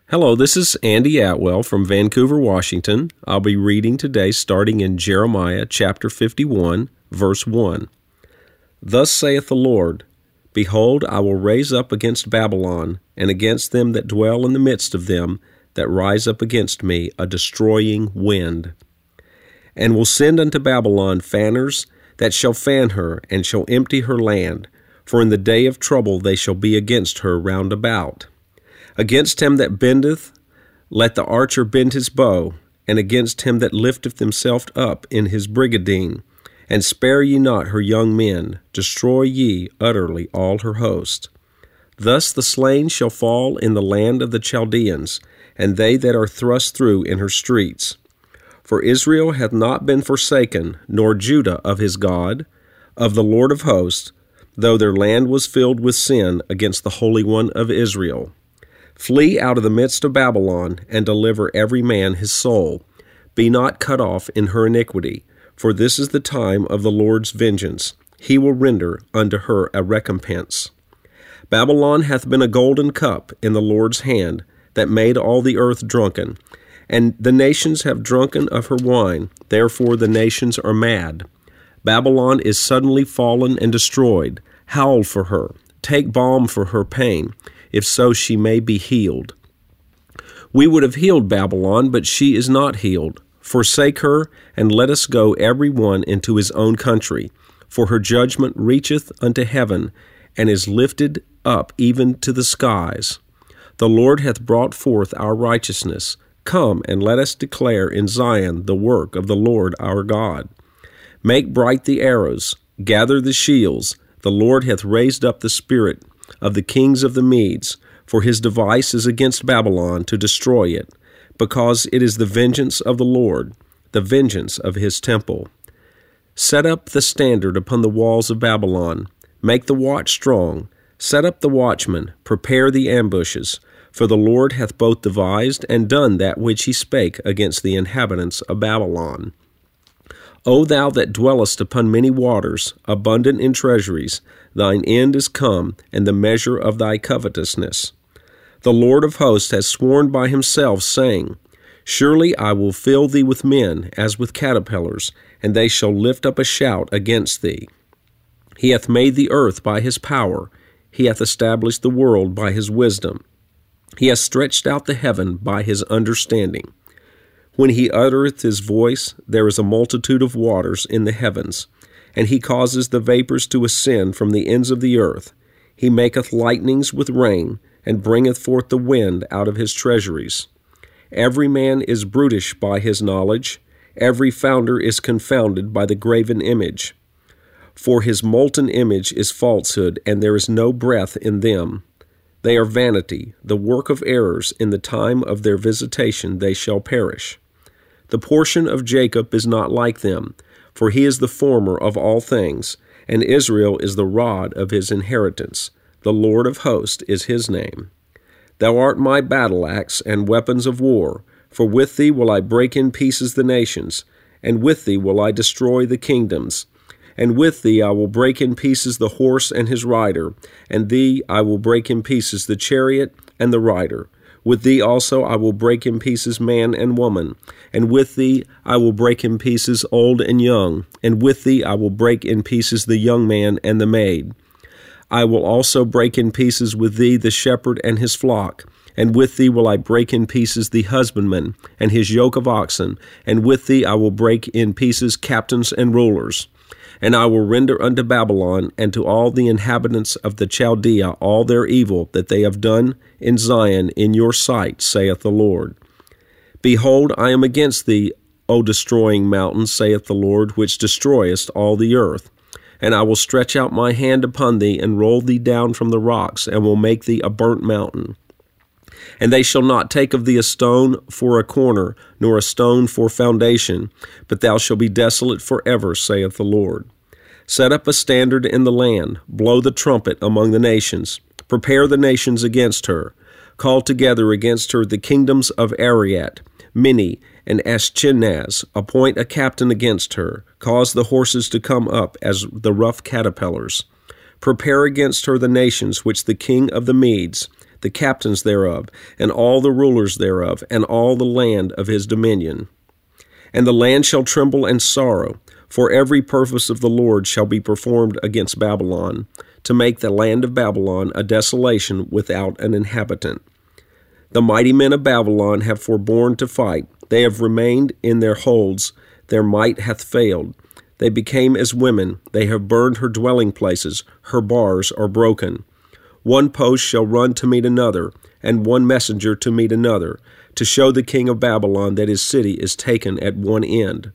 Hello, this is Andy Atwell from Vancouver, Washington. I'll be reading today starting in Jeremiah chapter 51, verse 1. Thus saith the Lord, Behold, I will raise up against Babylon, and against them that dwell in the midst of them, that rise up against me, a destroying wind. And will send unto Babylon fanners, that shall fan her, and shall empty her land, for in the day of trouble they shall be against her round about. Against him that bendeth, let the archer bend his bow, and against him that lifteth himself up in his brigadine. And spare ye not her young men, destroy ye utterly all her host. Thus the slain shall fall in the land of the Chaldeans, and they that are thrust through in her streets. For Israel hath not been forsaken, nor Judah of his God, of the Lord of hosts, though their land was filled with sin against the Holy One of Israel. Flee out of the midst of Babylon, and deliver every man his soul. Be not cut off in her iniquity, for this is the time of the Lord's vengeance. He will render unto her a recompense. Babylon hath been a golden cup in the Lord's hand, that made all the earth drunken. And the nations have drunken of her wine, therefore the nations are mad. Babylon is suddenly fallen and destroyed. Howl for her, take balm for her pain, if so she may be healed. We would have healed Babylon, but she is not healed. Forsake her, and let us go every one into his own country. For her judgment reacheth unto heaven, and is lifted up even to the skies. The Lord hath brought forth our righteousness. Come, and let us declare in Zion the work of the Lord our God. Make bright the arrows, gather the shields. The Lord hath raised up the spirit of the kings of the Medes, for his device is against Babylon to destroy it, because it is the vengeance of the Lord, the vengeance of his temple. Set up the standard upon the walls of Babylon, make the watch strong, set up the watchmen, prepare the ambushes, for the Lord hath both devised and done that which he spake against the inhabitants of Babylon. O thou that dwellest upon many waters, abundant in treasuries, thine end is come, and the measure of thy covetousness. The Lord of hosts has sworn by himself, saying, Surely I will fill thee with men, as with caterpillars, and they shall lift up a shout against thee. He hath made the earth by his power, he hath established the world by his wisdom. He hath stretched out the heaven by his understanding. When he uttereth his voice, there is a multitude of waters in the heavens, and he causes the vapors to ascend from the ends of the earth. He maketh lightnings with rain, and bringeth forth the wind out of his treasuries. Every man is brutish by his knowledge, every founder is confounded by the graven image. For his molten image is falsehood, and there is no breath in them. They are vanity, the work of errors. In the time of their visitation they shall perish. The portion of Jacob is not like them, for he is the former of all things, and Israel is the rod of his inheritance. The Lord of hosts is his name. Thou art my battle axe and weapons of war, for with thee will I break in pieces the nations, and with thee will I destroy the kingdoms. And with thee I will break in pieces the horse and his rider, and thee I will break in pieces the chariot and the rider. With thee also I will break in pieces man and woman, and with thee I will break in pieces old and young, and with thee I will break in pieces the young man and the maid. I will also break in pieces with thee the shepherd and his flock, and with thee will I break in pieces the husbandman and his yoke of oxen, and with thee I will break in pieces captains and rulers. And I will render unto Babylon and to all the inhabitants of the Chaldea all their evil that they have done in Zion in your sight, saith the Lord. Behold, I am against thee, O destroying mountain, saith the Lord, which destroyest all the earth. And I will stretch out my hand upon thee, and roll thee down from the rocks, and will make thee a burnt mountain. And they shall not take of thee a stone for a corner, nor a stone for foundation, but thou shalt be desolate forever, saith the Lord. Set up a standard in the land, blow the trumpet among the nations, prepare the nations against her, call together against her the kingdoms of Ariat, Minni, and Ashchenaz, appoint a captain against her, cause the horses to come up as the rough caterpillars. Prepare against her the nations which the king of the Medes, the captains thereof, and all the rulers thereof, and all the land of his dominion. And the land shall tremble and sorrow, for every purpose of the Lord shall be performed against Babylon, to make the land of Babylon a desolation without an inhabitant. The mighty men of Babylon have forborne to fight. They have remained in their holds. Their might hath failed. They became as women. They have burned her dwelling places. Her bars are broken. One post shall run to meet another, and one messenger to meet another, to show the king of Babylon that his city is taken at one end,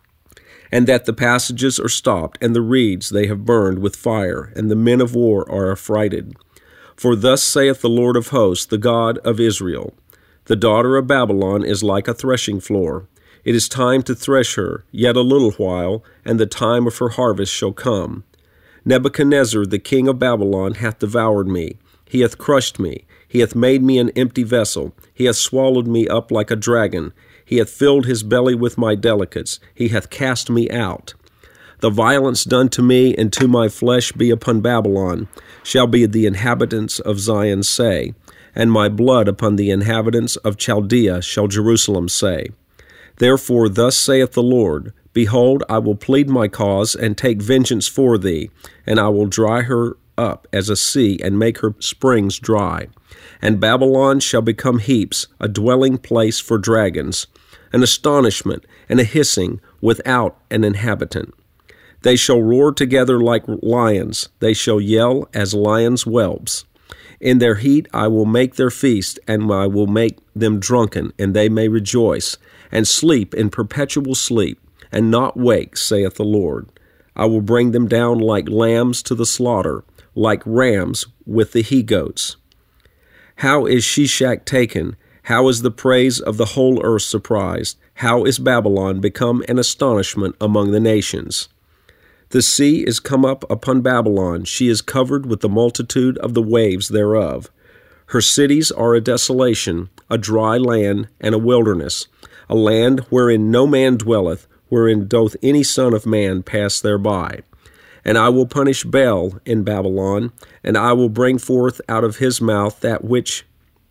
and that the passages are stopped, and the reeds they have burned with fire, and the men of war are affrighted. For thus saith the Lord of hosts, the God of Israel, the daughter of Babylon is like a threshing floor. It is time to thresh her, yet a little while, and the time of her harvest shall come. Nebuchadnezzar the king of Babylon hath devoured me. He hath crushed me. He hath made me an empty vessel. He hath swallowed me up like a dragon. He hath filled his belly with my delicates. He hath cast me out. The violence done to me and to my flesh be upon Babylon, shall be the inhabitants of Zion say, and my blood upon the inhabitants of Chaldea shall Jerusalem say. Therefore thus saith the Lord, Behold, I will plead my cause, and take vengeance for thee, and I will dry her up as a sea, and make her springs dry. And Babylon shall become heaps, a dwelling place for dragons, an astonishment, and a hissing, without an inhabitant. They shall roar together like lions, they shall yell as lions' whelps. In their heat I will make their feast, and I will make them drunken, and they may rejoice, and sleep in perpetual sleep, and not wake, saith the Lord. I will bring them down like lambs to the slaughter, like rams with the he-goats. How is Shishak taken? How is the praise of the whole earth surprised? How is Babylon become an astonishment among the nations? The sea is come up upon Babylon. She is covered with the multitude of the waves thereof. Her cities are a desolation, a dry land, and a wilderness, a land wherein no man dwelleth, wherein doth any son of man pass thereby. And I will punish Bel in Babylon, and I will bring forth out of his mouth that which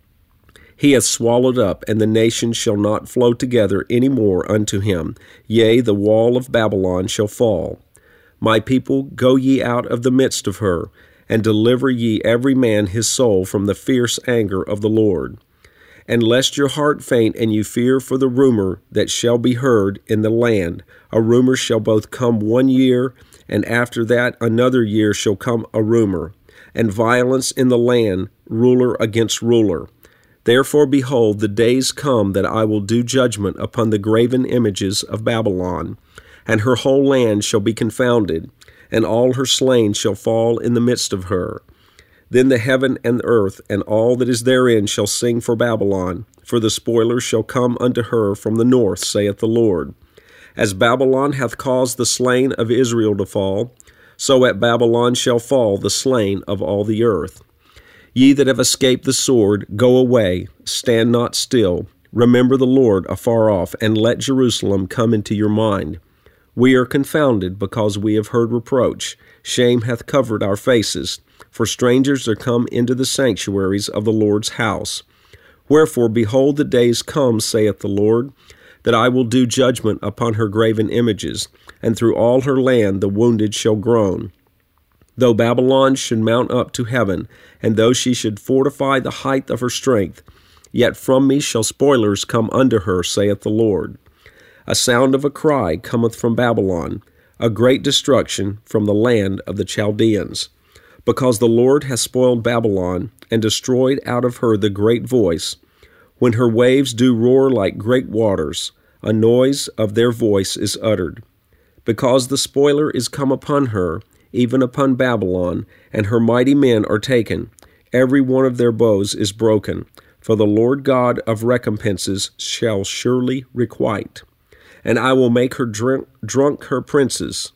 he hath swallowed up, and the nations shall not flow together any more unto him. Yea, the wall of Babylon shall fall. My people, go ye out of the midst of her, and deliver ye every man his soul from the fierce anger of the Lord. And lest your heart faint, and you fear for the rumor that shall be heard in the land, a rumor shall both come 1 year, and after that another year shall come a rumor, and violence in the land, ruler against ruler. Therefore, behold, the days come that I will do judgment upon the graven images of Babylon, and her whole land shall be confounded, and all her slain shall fall in the midst of her. Then the heaven and the earth and all that is therein shall sing for Babylon, for the spoilers shall come unto her from the north, saith the Lord. As Babylon hath caused the slain of Israel to fall, so at Babylon shall fall the slain of all the earth. Ye that have escaped the sword, go away, stand not still. Remember the Lord afar off, and let Jerusalem come into your mind. We are confounded because we have heard reproach. Shame hath covered our faces, for strangers are come into the sanctuaries of the Lord's house. Wherefore, behold, the days come, saith the Lord, that I will do judgment upon her graven images, and through all her land the wounded shall groan. Though Babylon should mount up to heaven, and though she should fortify the height of her strength, yet from me shall spoilers come unto her, saith the Lord. A sound of a cry cometh from Babylon, a great destruction from the land of the Chaldeans. Because the Lord hath spoiled Babylon, and destroyed out of her the great voice. When her waves do roar like great waters, a noise of their voice is uttered. Because the spoiler is come upon her, even upon Babylon, and her mighty men are taken. Every one of their bows is broken, for the Lord God of recompenses shall surely requite. And I will make her drunk her princes,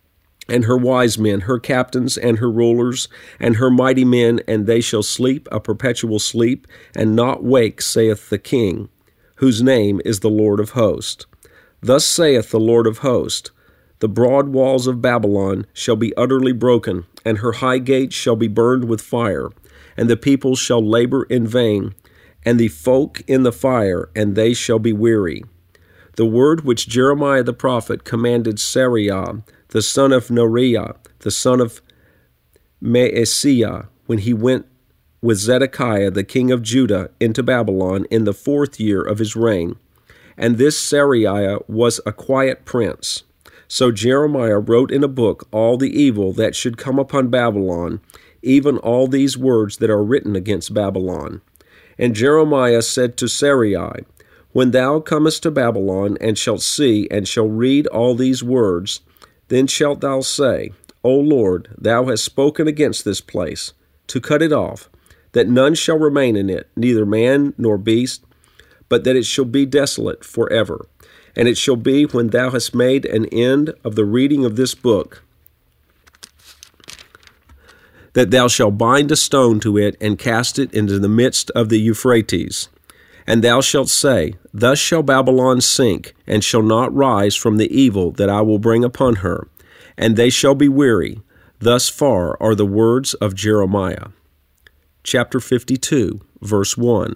and her wise men, her captains, and her rulers, and her mighty men, and they shall sleep a perpetual sleep, and not wake, saith the King, whose name is the Lord of hosts. Thus saith the Lord of hosts, the broad walls of Babylon shall be utterly broken, and her high gates shall be burned with fire, and the people shall labor in vain, and the folk in the fire, and they shall be weary. The word which Jeremiah the prophet commanded Seraiah, the son of Neriah, the son of Maaseiah, when he went with Zedekiah the king of Judah into Babylon in the 4th year of his reign. And this Seraiah was a quiet prince. So Jeremiah wrote in a book all the evil that should come upon Babylon, even all these words that are written against Babylon. And Jeremiah said to Seraiah, When thou comest to Babylon, and shalt see, and shall read all these words, then shalt thou say, O Lord, thou hast spoken against this place, to cut it off, that none shall remain in it, neither man nor beast, but that it shall be desolate forever. And it shall be, when thou hast made an end of the reading of this book, that thou shalt bind a stone to it, and cast it into the midst of the Euphrates. And thou shalt say, Thus shall Babylon sink, and shall not rise from the evil that I will bring upon her, and they shall be weary. Thus far are the words of Jeremiah. Chapter 52, verse 1.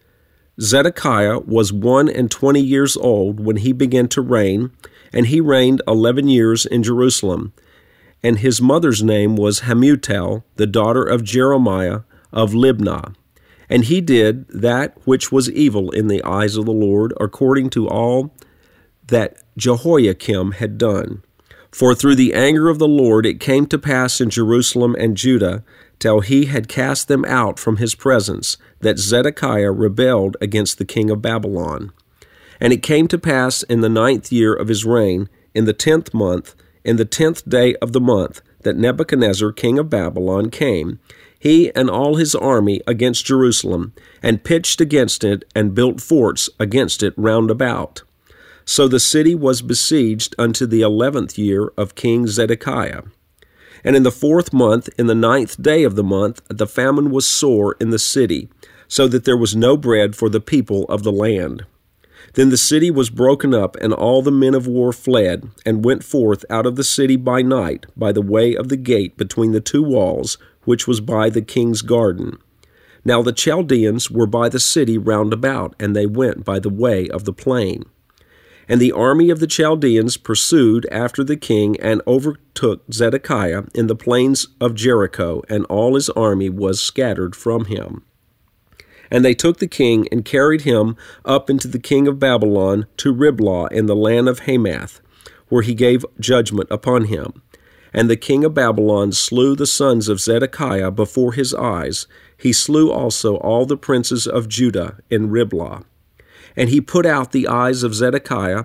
Zedekiah was 21 years old when he began to reign, and he reigned 11 years in Jerusalem. And his mother's name was Hamutal, the daughter of Jeremiah of Libnah. And he did that which was evil in the eyes of the Lord, according to all that Jehoiakim had done. For through the anger of the Lord it came to pass in Jerusalem and Judah, till he had cast them out from his presence, that Zedekiah rebelled against the king of Babylon. And it came to pass in the 9th year of his reign, in the 10th month, in the 10th day of the month, that Nebuchadnezzar king of Babylon came, he and all his army, against Jerusalem, and pitched against it, and built forts against it round about. So the city was besieged unto the 11th year of King Zedekiah. And in the 4th month, in the 9th day of the month, the famine was sore in the city, so that there was no bread for the people of the land. Then the city was broken up, and all the men of war fled, and went forth out of the city by night, by the way of the gate between the 2 walls, which was by the king's garden. Now the Chaldeans were by the city round about, and they went by the way of the plain. And the army of the Chaldeans pursued after the king, and overtook Zedekiah in the plains of Jericho, and all his army was scattered from him. And they took the king, and carried him up into the king of Babylon to Riblah in the land of Hamath, where he gave judgment upon him. And the king of Babylon slew the sons of Zedekiah before his eyes. He slew also all the princes of Judah in Riblah. And he put out the eyes of Zedekiah,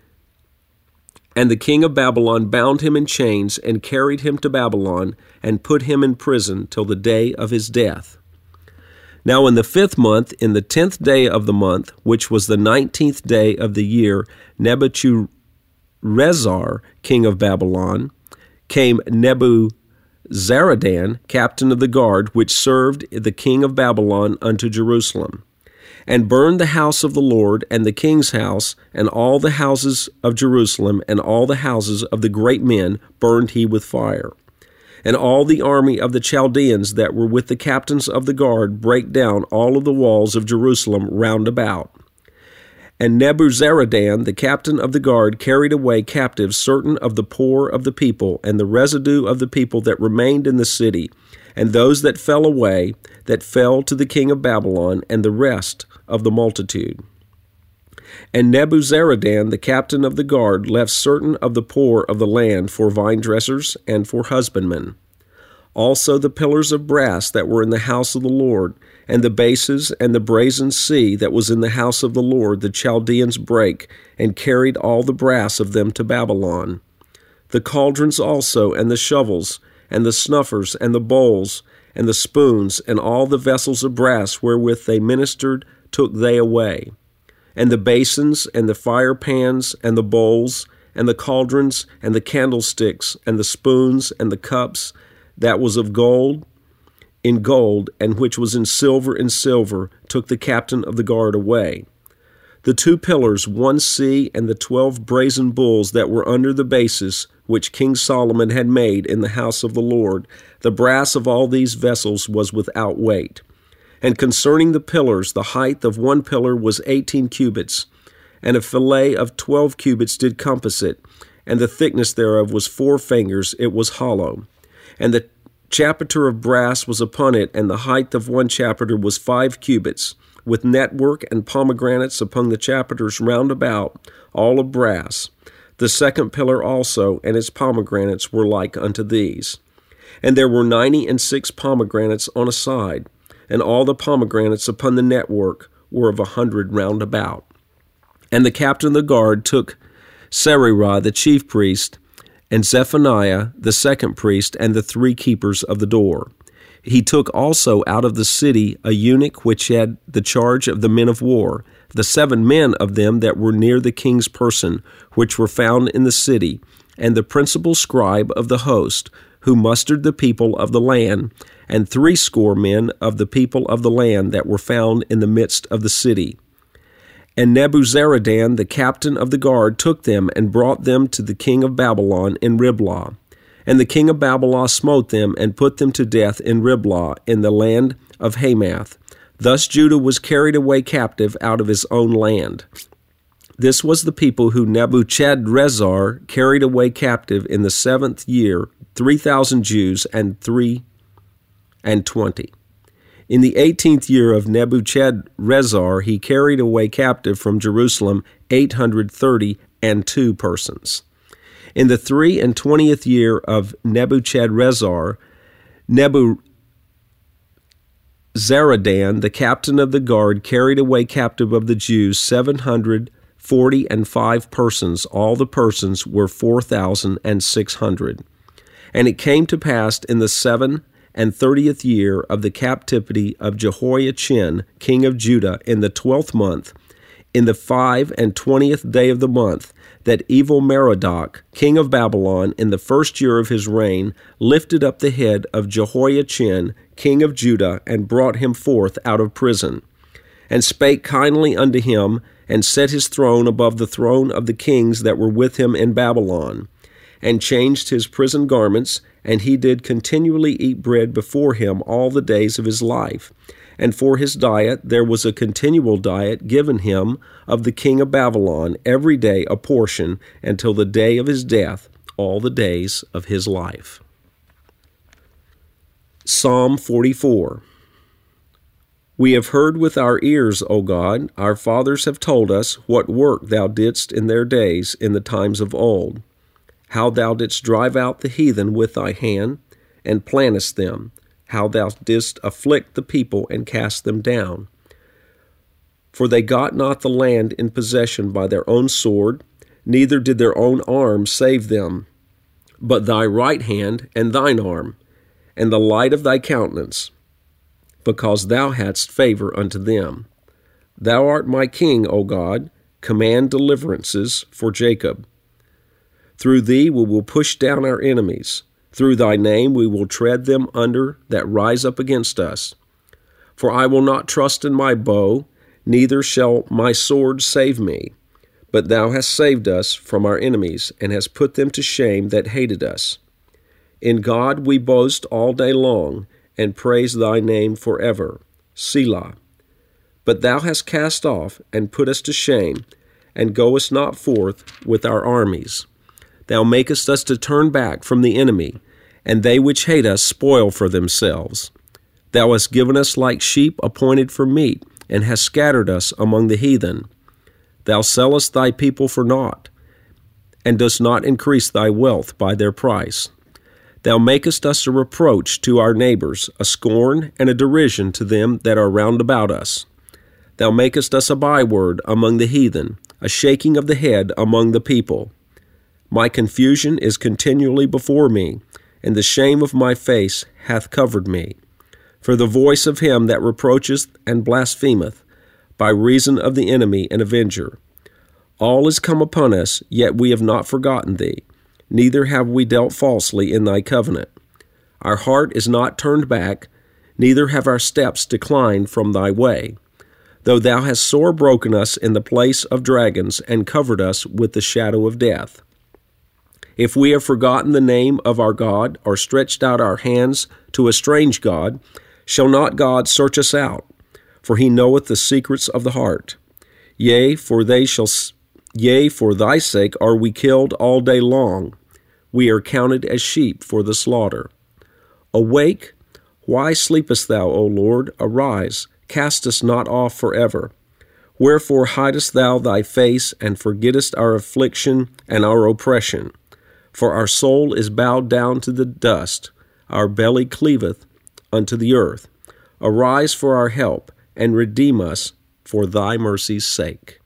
and the king of Babylon bound him in chains, and carried him to Babylon, and put him in prison till the day of his death. Now in the 5th month, in the 10th day of the month, which was the 19th day of the year, Nebuchadrezzar, king of Babylon, came Nebuzaradan, captain of the guard, which served the king of Babylon unto Jerusalem, and burned the house of the Lord, and the king's house, and all the houses of Jerusalem, and all the houses of the great men burned he with fire. And all the army of the Chaldeans that were with the captains of the guard brake down all of the walls of Jerusalem round about. And Nebuzaradan, the captain of the guard, carried away captive certain of the poor of the people, and the residue of the people that remained in the city, and those that fell away, that fell to the king of Babylon, and the rest of the multitude. And Nebuzaradan, the captain of the guard, left certain of the poor of the land for vine dressers and for husbandmen. Also the pillars of brass that were in the house of the Lord, and the bases and the brazen sea that was in the house of the Lord, the Chaldeans brake, and carried all the brass of them to Babylon. The cauldrons also, and the shovels, and the snuffers, and the bowls, and the spoons, and all the vessels of brass wherewith they ministered, took they away. And the basins, and the fire pans, and the bowls, and the cauldrons, and the candlesticks, and the spoons, and the cups, that was of gold, in gold, and which was in silver, took the captain of the guard away. The 2 pillars, 1 sea, and the 12 brazen bulls that were under the bases, which King Solomon had made in the house of the Lord, the brass of all these vessels was without weight. And concerning the pillars, the height of 1 pillar was 18 cubits, and a fillet of 12 cubits did compass it, and the thickness thereof was 4 fingers, it was hollow. And the chapiter of brass was upon it, and the height of 1 chapiter was 5 cubits, with network and pomegranates upon the chapiters round about, all of brass. The 2nd pillar also, and its pomegranates were like unto these. And there were 96 pomegranates on a side, and all the pomegranates upon the network were of 100 round about. And the captain of the guard took Sererah the chief priest, and Zephaniah the 2nd priest, and the 3 keepers of the door. He took also out of the city a eunuch which had the charge of the men of war, the 7 men of them that were near the king's person, which were found in the city, and the principal scribe of the host, who mustered the people of the land, and 60 men of the people of the land that were found in the midst of the city. And Nebuzaradan, the captain of the guard, took them and brought them to the king of Babylon in Riblah. And the king of Babylon smote them and put them to death in Riblah in the land of Hamath. Thus Judah was carried away captive out of his own land. This was the people who Nebuchadrezzar carried away captive in the 7th year, 3,000 Jews and 3 and 20. In the 18th year of Nebuchadrezzar, he carried away captive from Jerusalem 832 persons. In the 3 and 20th year of Nebuchadrezzar, Nebuzaradan, the captain of the guard, carried away captive of the Jews 745 persons. All the persons were 4,600. And it came to pass in the 7 and 30th year of the captivity of Jehoiachin, king of Judah, in the 12th month, in the 5 and 20th day of the month, that Evil-Merodach, king of Babylon, in the 1st year of his reign, lifted up the head of Jehoiachin, king of Judah, and brought him forth out of prison, and spake kindly unto him, and set his throne above the throne of the kings that were with him in Babylon, and changed his prison garments, and he did continually eat bread before him all the days of his life. And for his diet there was a continual diet given him of the king of Babylon, every day a portion, until the day of his death, all the days of his life. Psalm 44. We have heard with our ears, O God, our fathers have told us what work thou didst in their days, in the times of old, how thou didst drive out the heathen with thy hand, and plantest them, how thou didst afflict the people and cast them down. For they got not the land in possession by their own sword, neither did their own arm save them, but thy right hand and thine arm, and the light of thy countenance, because thou hadst favor unto them. Thou art my king, O God, command deliverances for Jacob. Through thee we will push down our enemies. Through thy name we will tread them under that rise up against us. For I will not trust in my bow, neither shall my sword save me. But thou hast saved us from our enemies, and hast put them to shame that hated us. In God we boast all day long, and praise thy name forever. Selah. But thou hast cast off, and put us to shame, and goest not forth with our armies. Thou makest us to turn back from the enemy, and they which hate us spoil for themselves. Thou hast given us like sheep appointed for meat, and hast scattered us among the heathen. Thou sellest thy people for naught, and dost not increase thy wealth by their price. Thou makest us a reproach to our neighbors, a scorn and a derision to them that are round about us. Thou makest us a byword among the heathen, a shaking of the head among the people. My confusion is continually before me, and the shame of my face hath covered me. For the voice of him that reproacheth and blasphemeth, by reason of the enemy and avenger. All is come upon us, yet we have not forgotten thee, neither have we dealt falsely in thy covenant. Our heart is not turned back, neither have our steps declined from thy way. though thou hast sore broken us in the place of dragons, and covered us with the shadow of death. If we have forgotten the name of our God, or stretched out our hands to a strange God, shall not God search us out? For he knoweth the secrets of the heart. Yea, for thy sake are we killed all day long. We are counted as sheep for the slaughter. Awake, why sleepest thou, O Lord? Arise, cast us not off forever. Wherefore hidest thou thy face, and forgettest our affliction and our oppression? For our soul is bowed down to the dust, our belly cleaveth unto the earth. Arise for our help, and redeem us for thy mercy's sake.